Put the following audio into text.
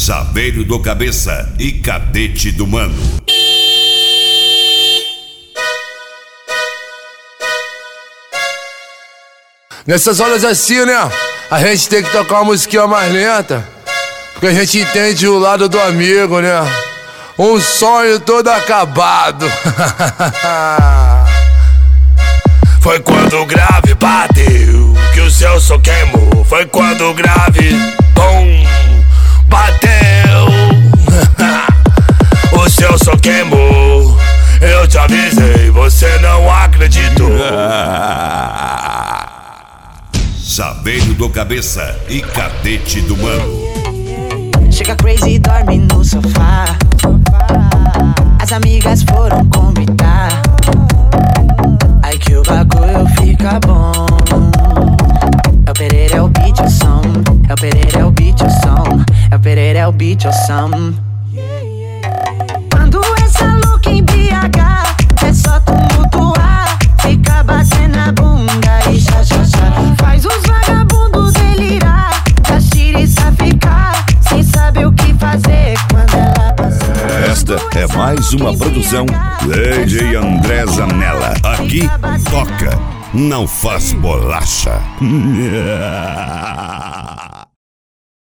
Chaveiro do Cabeça e Cadete do Mano. Nessas horas assim, né? A gente tem que tocar uma musiquinha mais lenta, porque a gente entende o lado do amigo, né? Um sonho todo acabado. Foi quando o grave bateu que o céu só queimou. Foi quando o grave, bum, bateu. O céu só queimou. Eu te avisei, você não acreditou. Chaveiro do Cabeça e Cadete do Mano. Chega crazy e dorme no sofá. As amigas foram convidar. Ai que o bagulho fica bom. É o Pereira, é o beat, o som. É o Pereira, é o beat, o som. É o Pereira, é o beat, o som. Quando essa louca em BH é só tumultuar. Fica batendo a bunda e xa, xa, xa. Faz os vagabundos delirar. Faz tiriça ficar sem saber o que fazer quando ela passar. Esta é mais uma produção Lady André Zanella. Aqui toca, não faz bolacha.